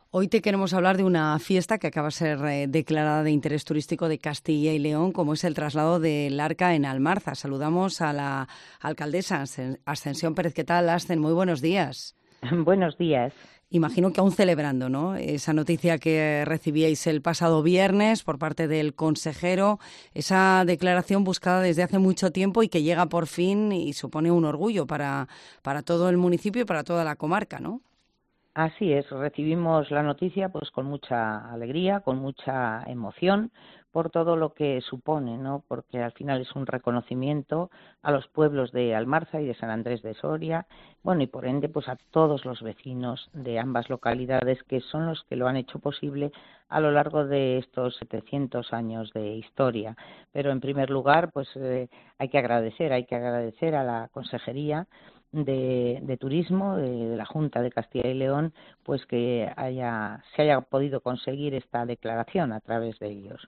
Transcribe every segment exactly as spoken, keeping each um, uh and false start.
Hoy te queremos hablar de una fiesta que acaba de ser eh, declarada de interés turístico de Castilla y León, como es el traslado del Arca en Almarza. Saludamos a la alcaldesa Ascensión Pérez. ¿Qué tal, Ascen? Muy buenos días. Buenos días. Imagino que aún celebrando, ¿no?, esa noticia que recibíais el pasado viernes por parte del consejero, esa declaración buscada desde hace mucho tiempo y que llega por fin y supone un orgullo para, para todo el municipio y para toda la comarca, ¿no? Así es, recibimos la noticia pues con mucha alegría, con mucha emoción por todo lo que supone, ¿no? Porque al final es un reconocimiento a los pueblos de Almarza y de San Andrés de Soria, bueno, y por ende pues a todos los vecinos de ambas localidades que son los que lo han hecho posible a lo largo de estos setecientos años de historia. Pero en primer lugar, pues eh, hay que agradecer, hay que agradecer a la consejería De, de turismo de, de la Junta de Castilla y León, pues que haya se haya podido conseguir esta declaración a través de ellos.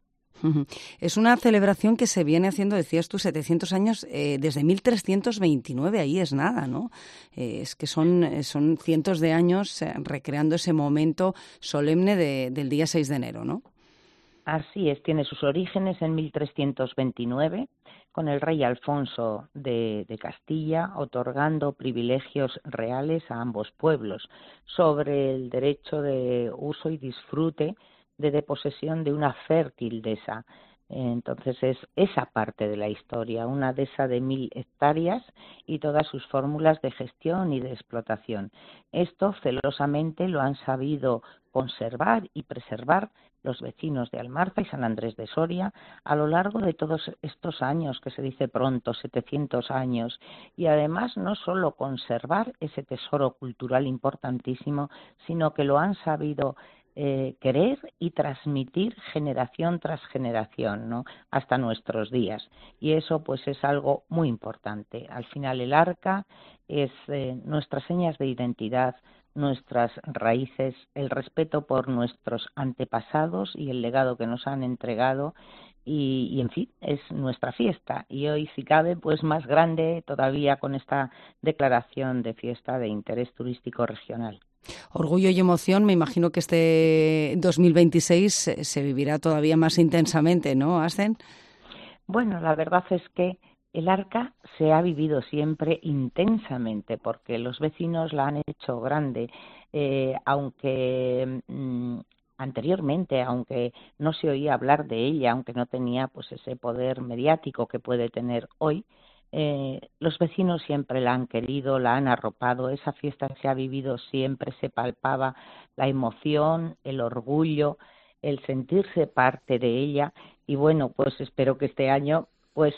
Es una celebración que se viene haciendo, decías tú, setecientos años, eh, desde mil trescientos veintinueve, ahí es nada, ¿no? Eh, es que son, son cientos de años eh, recreando ese momento solemne de, del día seis de enero, ¿no? Así es, tiene sus orígenes en mil trescientos veintinueve, con el rey Alfonso de, de Castilla otorgando privilegios reales a ambos pueblos sobre el derecho de uso y disfrute de, de posesión de una fértil dehesa. Entonces es esa parte de la historia, una dehesa de mil hectáreas y todas sus fórmulas de gestión y de explotación. Esto celosamente lo han sabido conservar y preservar los vecinos de Almarza y San Andrés de Soria a lo largo de todos estos años, que se dice pronto, setecientos años, y además no solo conservar ese tesoro cultural importantísimo, sino que lo han sabido eh, querer y transmitir generación tras generación, ¿no?, hasta nuestros días. Y eso pues es algo muy importante. Al final el arca es eh, nuestras señas de identidad, nuestras raíces, el respeto por nuestros antepasados y el legado que nos han entregado y, y en fin, es nuestra fiesta y hoy si cabe pues más grande todavía con esta declaración de fiesta de interés turístico regional. Orgullo y emoción, me imagino que este dos mil veintiséis se, se vivirá todavía más intensamente, ¿no, Ascen? Bueno, la verdad es que el arca se ha vivido siempre intensamente porque los vecinos la han hecho grande, eh, aunque mmm, anteriormente, aunque no se oía hablar de ella, aunque no tenía pues ese poder mediático que puede tener hoy, eh, los vecinos siempre la han querido, la han arropado, esa fiesta se ha vivido siempre, se palpaba la emoción, el orgullo, el sentirse parte de ella. Y bueno, pues espero que este año pues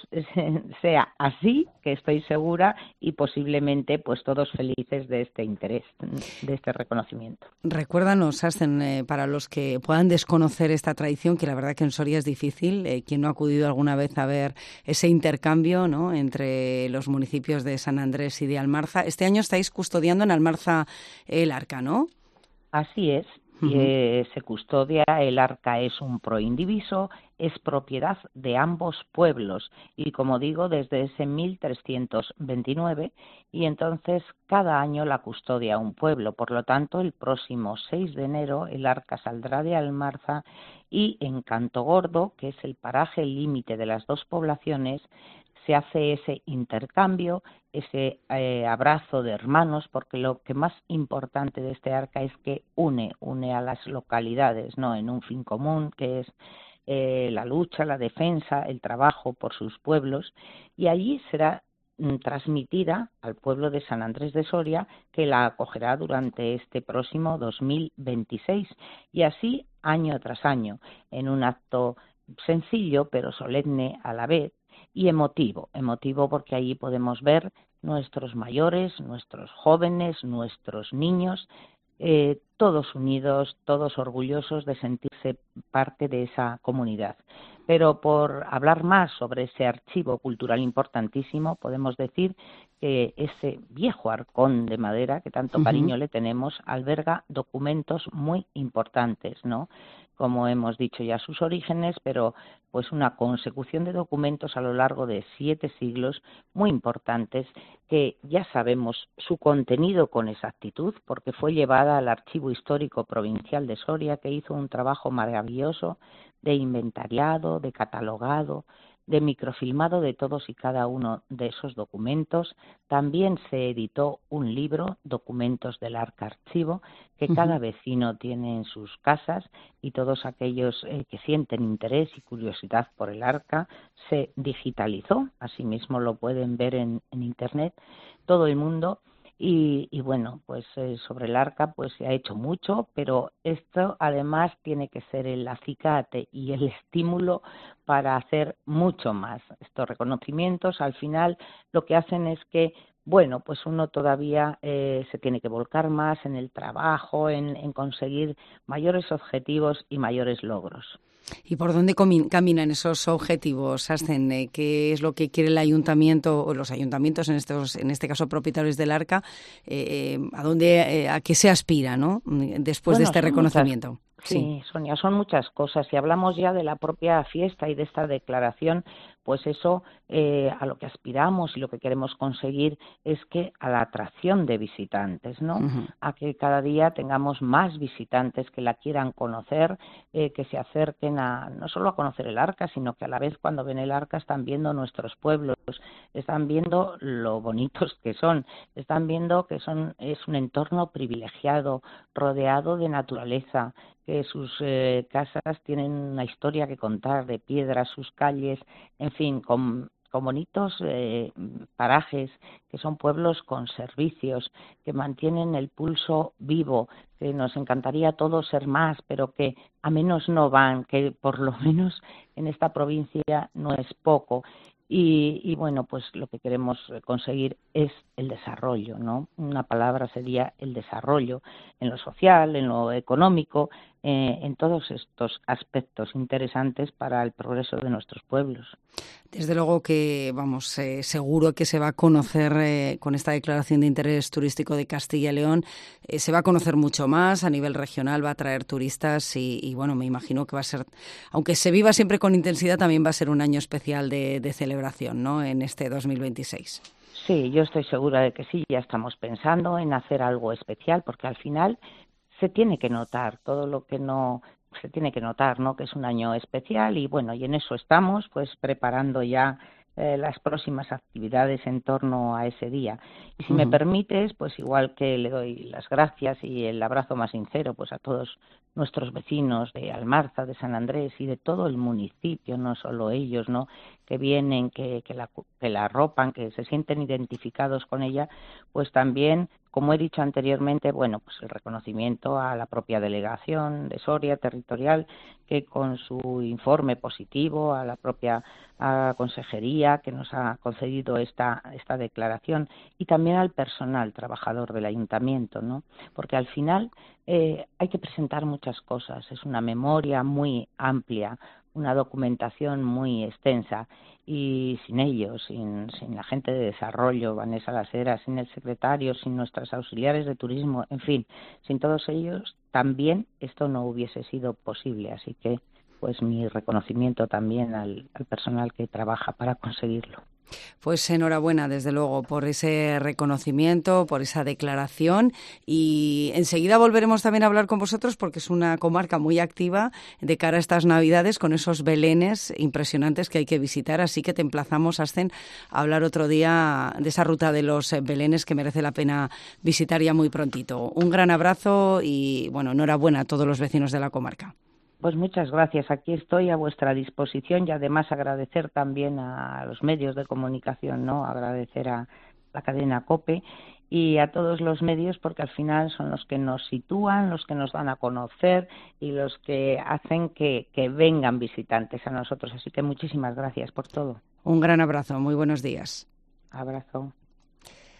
sea así, que estoy segura, y posiblemente pues todos felices de este interés, de este reconocimiento. Recuérdanos, Ascen, eh, para los que puedan desconocer esta tradición, que la verdad que en Soria es difícil, eh, quien no ha acudido alguna vez a ver ese intercambio, ¿no?, entre los municipios de San Andrés y de Almarza. Este año estáis custodiando en Almarza el arca, ¿no? Así es. Y eh, se custodia, el arca es un proindiviso, es propiedad de ambos pueblos y como digo desde ese mil trescientos veintinueve y entonces cada año la custodia un pueblo, por lo tanto el próximo seis de enero el arca saldrá de Almarza y en Cantogordo, que es el paraje límite de las dos poblaciones, se hace ese intercambio, ese eh, abrazo de hermanos, porque lo que más importante de este arca es que une, une a las localidades, ¿no?, en un fin común, que es eh, la lucha, la defensa, el trabajo por sus pueblos, y allí será mm, transmitida al pueblo de San Andrés de Soria, que la acogerá durante este próximo dos mil veintiséis, y así año tras año, en un acto sencillo pero solemne a la vez, y emotivo, emotivo porque allí podemos ver nuestros mayores, nuestros jóvenes, nuestros niños, eh, todos unidos, todos orgullosos de sentirse parte de esa comunidad. Pero por hablar más sobre ese archivo cultural importantísimo, podemos decir que ese viejo arcón de madera, que tanto Uh-huh. cariño le tenemos, alberga documentos muy importantes, ¿no?, como hemos dicho ya sus orígenes, pero pues una consecución de documentos a lo largo de siete siglos muy importantes que ya sabemos su contenido con exactitud, porque fue llevada al Archivo Histórico Provincial de Soria, que hizo un trabajo maravilloso de inventariado, de catalogado, de microfilmado de todos y cada uno de esos documentos. También se editó un libro, Documentos del Arca Archivo, que uh-huh. cada vecino tiene en sus casas, y todos aquellos eh, que sienten interés y curiosidad por el Arca se digitalizó. Asimismo lo pueden ver en, en Internet todo el mundo. Y, y bueno, pues eh, sobre el Arca pues se ha hecho mucho, pero esto además tiene que ser el acicate y el estímulo para hacer mucho más. Estos reconocimientos al final lo que hacen es que, bueno, pues uno todavía eh, se tiene que volcar más en el trabajo, en, en conseguir mayores objetivos y mayores logros. ¿Y por dónde caminan esos objetivos, Ascen? ¿Qué es lo que quiere el ayuntamiento o los ayuntamientos, en estos, en este caso propietarios del Arca? Eh, ¿A dónde, eh, a qué se aspira, ¿no? Después bueno, de este reconocimiento. Muchas, sí, sí, Sonia, son muchas cosas. Si hablamos ya de la propia fiesta y de esta declaración, pues eso eh, a lo que aspiramos y lo que queremos conseguir es que a la atracción de visitantes, ¿no? Uh-huh. A que cada día tengamos más visitantes que la quieran conocer, eh, que se acerquen a no solo a conocer el Arca, sino que a la vez cuando ven el Arca están viendo nuestros pueblos, están viendo lo bonitos que son, están viendo que son es un entorno privilegiado, rodeado de naturaleza, que sus eh, casas tienen una historia que contar, de piedras, sus calles, en fin, con, con bonitos eh, parajes, que son pueblos con servicios, que mantienen el pulso vivo, que nos encantaría a todos ser más, pero que a menos no van, que por lo menos en esta provincia no es poco. Y, y bueno, pues lo que queremos conseguir es el desarrollo, ¿no? Una palabra sería el desarrollo en lo social, en lo económico, eh, en todos estos aspectos interesantes para el progreso de nuestros pueblos. Desde luego que, vamos, eh, seguro que se va a conocer eh, con esta declaración de interés turístico de Castilla y León, eh, se va a conocer mucho más a nivel regional, va a traer turistas y, y, bueno, me imagino que va a ser, aunque se viva siempre con intensidad, también va a ser un año especial de, de celebración, ¿no?, en este dos mil veintiséis. Sí, yo estoy segura de que sí, ya estamos pensando en hacer algo especial, porque al final se tiene que notar todo lo que no se tiene que notar, ¿no?, que es un año especial, y bueno, y en eso estamos, pues preparando ya eh, las próximas actividades en torno a ese día. Y si uh-huh. me permites, pues igual que le doy las gracias y el abrazo más sincero pues a todos nuestros vecinos de Almarza, de San Andrés y de todo el municipio, no solo ellos, ¿no?, que vienen, que, que, la, que la arropan, que se sienten identificados con ella, pues también, como he dicho anteriormente, bueno, pues el reconocimiento a la propia delegación de Soria territorial, que con su informe positivo, a la propia a consejería que nos ha concedido esta, esta declaración, y también al personal trabajador del ayuntamiento, ¿no? Porque al final eh, hay que presentar muchas cosas, es una memoria muy amplia, una documentación muy extensa, y sin ellos, sin, sin la gente de desarrollo, Vanessa Lasera, sin el secretario, sin nuestras auxiliares de turismo, en fin, sin todos ellos, también esto no hubiese sido posible. Así que, pues mi reconocimiento también al, al personal que trabaja para conseguirlo. Pues enhorabuena, desde luego, por ese reconocimiento, por esa declaración, y enseguida volveremos también a hablar con vosotros porque es una comarca muy activa de cara a estas Navidades con esos belenes impresionantes que hay que visitar, así que te emplazamos, Ascen, a hablar otro día de esa ruta de los belenes que merece la pena visitar ya muy prontito. Un gran abrazo y, bueno, enhorabuena a todos los vecinos de la comarca. Pues muchas gracias, aquí estoy a vuestra disposición, y además agradecer también a los medios de comunicación, ¿no? Agradecer a la cadena COPE y a todos los medios, porque al final son los que nos sitúan, los que nos dan a conocer y los que hacen que, que vengan visitantes a nosotros. Así que muchísimas gracias por todo. Un gran abrazo, muy buenos días. Abrazo.